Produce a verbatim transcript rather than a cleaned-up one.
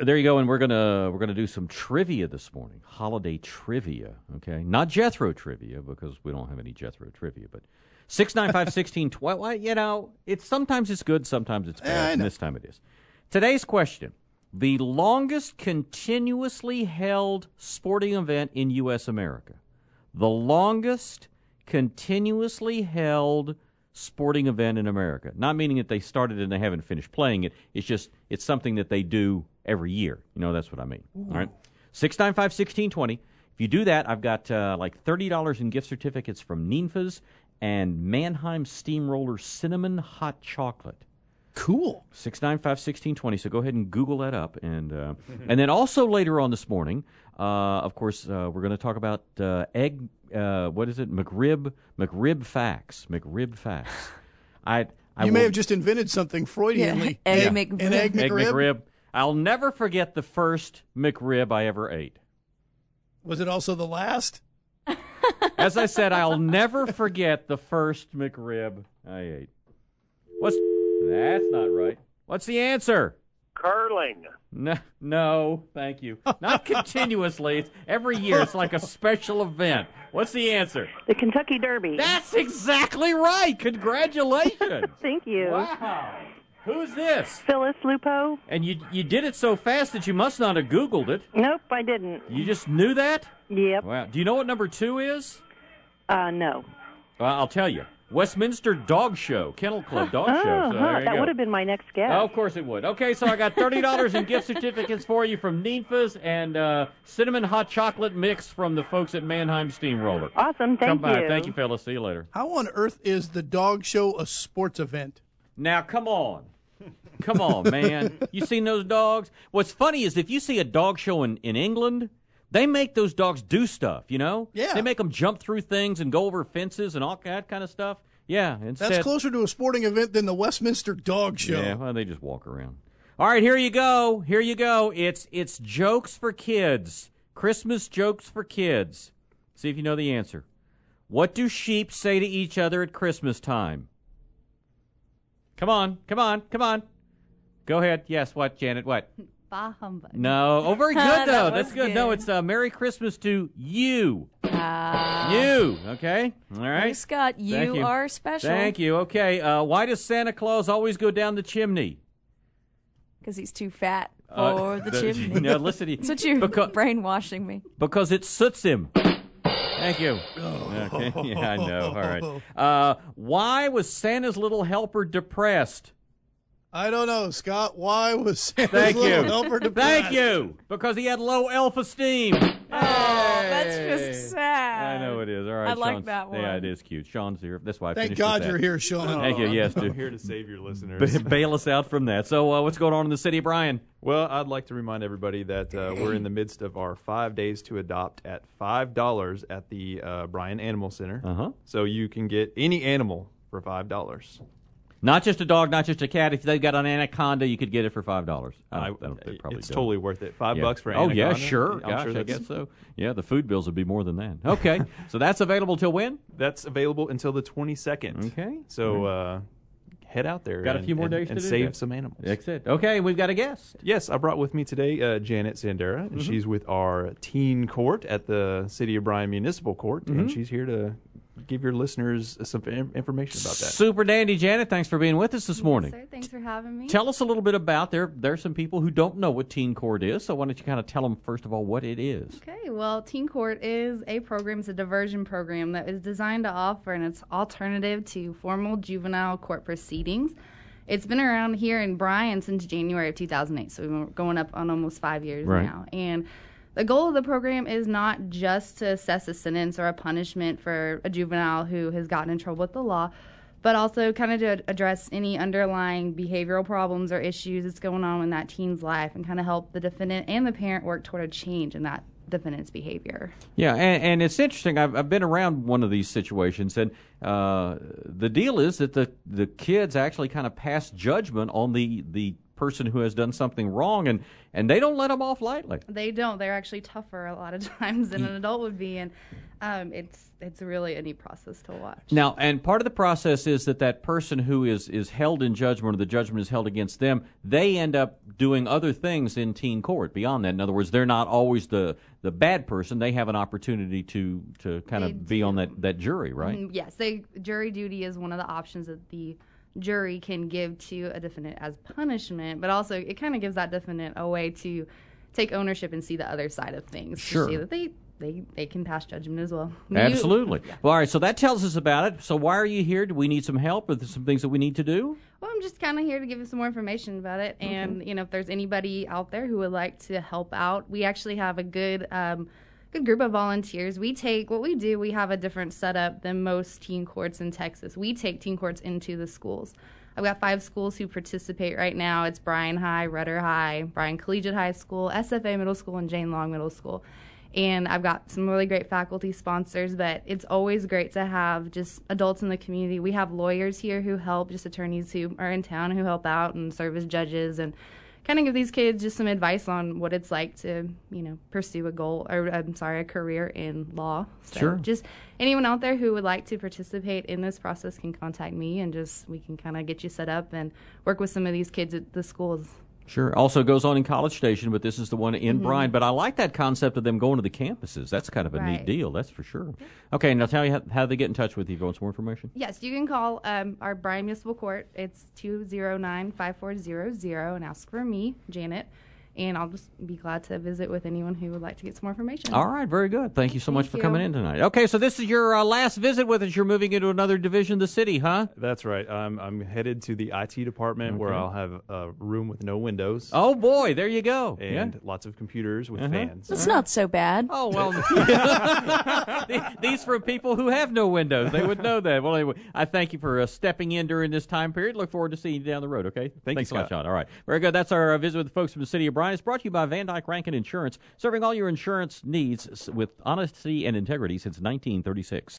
There you go, and we're gonna we're gonna do some trivia this morning, holiday trivia. Okay, not Jethro trivia because we don't have any Jethro trivia, but six nine five sixteen twelve. Well, you know, it's sometimes it's good, sometimes it's bad. Yeah, and this time it is. Today's question: the longest continuously held sporting event in U S America. The longest continuously held sporting event in America. Not meaning that they started and they haven't finished playing it. It's just it's something that they do every year. You know, that's what I mean. Ooh. All right. six nine five, one six two zero. If you do that, I've got uh, like thirty dollars in gift certificates from Ninfa's and Mannheim Steamroller Cinnamon Hot Chocolate. Cool. six nine five, one six two zero. So go ahead and Google that up. And uh, and then also later on this morning, uh, of course, uh, we're going to talk about uh, egg, uh, what is it? McRib, McRib facts. McRib facts. I, I you will, may have just invented something Freudianly. Yeah, egg yeah. McRib. An egg McRib. Egg McRib. I'll never forget the first McRib I ever ate. Was it also the last? As I said, I'll never forget the first McRib I ate. What's that's not right. What's the answer? Curling. No, no, thank you. Not continuously. It's every year. It's like a special event. What's the answer? The Kentucky Derby. That's exactly right. Congratulations. Thank you. Wow. Who's this? Phyllis Lupo. And you you did it so fast that you must not have Googled it. Nope, I didn't. You just knew that? Yep. Wow. Do you know what number two is? Uh, no. Well, I'll tell you. Westminster Dog Show, Kennel Club Dog oh, Show. So huh, there you that go. would have been my next guess. Oh, of course it would. Okay, so I got thirty dollars in gift certificates for you from Ninfa's and uh, cinnamon hot chocolate mix from the folks at Mannheim Steamroller. Awesome, thank Come by. you. Thank you, fellas. See you later. How on earth is the dog show a sports event? Now, come on. Come on, man. You seen those dogs? What's funny is if you see a dog show in, in England, they make those dogs do stuff, you know? Yeah. They make them jump through things and go over fences and all that kind of stuff. Yeah. Instead, That's closer to a sporting event than the Westminster Dog Show. Yeah, well, they just walk around. All right, here you go. Here you go. It's it's jokes for kids. Christmas jokes for kids. See if you know the answer. What do sheep say to each other at Christmas time? Come on, come on, come on. Go ahead. Yes, what, Janet? What? Bah humbug. No. Oh, very good, That though. was That's good. good. No, it's uh, Merry Christmas to you. Uh, You. Okay. All right. Hey, Scott, you, Thank you. are special. Thank you. Okay. Uh, why does Santa Claus always go down the chimney? Because he's too fat for Uh, the, the- chimney. No, listen. That's what you're Because- brainwashing me. Because it suits him. Thank you. Okay. Yeah, I know. All right. Uh, why was Santa's little helper depressed? I don't know, Scott. Why was Santa's Thank little you. helper depressed? Thank you. Because he had low elf-esteem. Oh, that's Hey. just sad. I know it is. All right, I like Sean's- that one. Yeah, it is cute. Sean's here. That's why I Thank finished God with that. you're here, Sean. Thank you. Yes, I'm dude. here to save your listeners. B- bail us out from that. So, uh, what's going on in the city, Brian? Well, I'd like to remind everybody that uh, we're in the midst of our five days to adopt at five dollars at the uh, Bryan Animal Center. Uh-huh. So you can get any animal for five dollars. Not just a dog, not just a cat. If they've got an anaconda, you could get it for five dollars. I don't, I don't, they probably It's don't. totally worth it. Five Yeah. bucks for Oh, anaconda. yeah, sure. I'm Gosh, sure I that's- guess so. Yeah, the food bills would be more than that. Okay, so that's available till when? That's available until the twenty-second. Okay. So uh, head out there. Got a and, few more and, days and to do save that. some animals. That's it. Okay, we've got a guest. Yes, I brought with me today uh, Janet Sandera, and she's with our teen court at the City of Bryan Municipal Court, and she's here to give your listeners some in- information about that. Super dandy, Janet. Thanks for being with us this morning. Yes, sir. Thanks for having me. Tell us a little bit about there. There's some people who don't know what Teen Court is, so why don't you kind of tell them first of all what it is? Okay, well, Teen Court is a program, it's a diversion program that is designed to offer an alternative to formal juvenile court proceedings. It's been around here in Bryan since January of two thousand eight, so we're going up on almost five years Right. now. And the goal of the program is not just to assess a sentence or a punishment for a juvenile who has gotten in trouble with the law, but also kind of to address any underlying behavioral problems or issues that's going on in that teen's life and kind of help the defendant and the parent work toward a change in that defendant's behavior. Yeah, and, and it's interesting. I've, I've been around one of these situations, and uh, the deal is that the, the kids actually kind of pass judgment on the, the person who has done something wrong, and, and they don't let them off lightly. They don't. They're actually tougher a lot of times than an adult would be, and um, it's it's really a neat process to watch. Now, and part of the process is that that person who is, is held in judgment, or the judgment is held against them, they end up doing other things in teen court beyond that. In other words, they're not always the, the bad person. They have an opportunity to, to kind They of be on that, that jury, right? Mm, Yes, they, jury duty is one of the options that the jury can give to a defendant as punishment, but also it kind of gives that defendant a way to take ownership and see the other side of things. Sure. To see that they, they, they can pass judgment as well. You- Absolutely. Well, all right, so that tells us about it. So why are you here? Do we need some help, or some things that we need to do? Well, I'm just kind of here to give you some more information about it. And, you know, if there's anybody out there who would like to help out, we actually have a good um, good group of volunteers. We take, what we do, we have a different setup than most teen courts in Texas. We take teen courts into the schools. I've got five schools who participate right now. It's Bryan High, Rudder High, Bryan Collegiate High School, S F A Middle School, and Jane Long Middle School. And I've got some really great faculty sponsors, but it's always great to have just adults in the community. We have lawyers here who help, just attorneys who are in town who help out and serve as judges, and kind of give these kids just some advice on what it's like to, you know, pursue a goal, or I'm sorry, a career in law. So Sure. just anyone out there who would like to participate in this process can contact me, and just we can kind of get you set up and work with some of these kids at the schools. Sure. Also goes on in College Station, but this is the one in Mm-hmm. Bryan. But I like that concept of them going to the campuses. That's kind of a neat Right. deal, that's for sure. Okay, now tell me how, how they get in touch with you if you want some more information. Yes, you can call um, our Bryan Municipal Court. It's two zero nine, five four zero zero and ask for me, Janet. And I'll just be glad to visit with anyone who would like to get some more information. All right, very good. Thank you so much Thank for you. coming in tonight. Okay, so this is your uh, last visit with us. You're moving into another division of the city, huh? That's right. I'm I'm headed to the I T department where Okay. I'll have a room with no windows Oh, boy, there you go. and Yeah. lots of computers with Uh-huh. fans. It's not so bad. Oh, well, these for people who have no windows. They would know that. Well, anyway, I thank you for uh, stepping in during this time period. Look forward to seeing you down the road, okay? Thank Thanks you, a lot, Scott. Sean. All right. Very good. That's our uh, visit with the folks from the city of Bryan. It's brought to you by Van Dyke Rankin Insurance, serving all your insurance needs with honesty and integrity since nineteen thirty-six.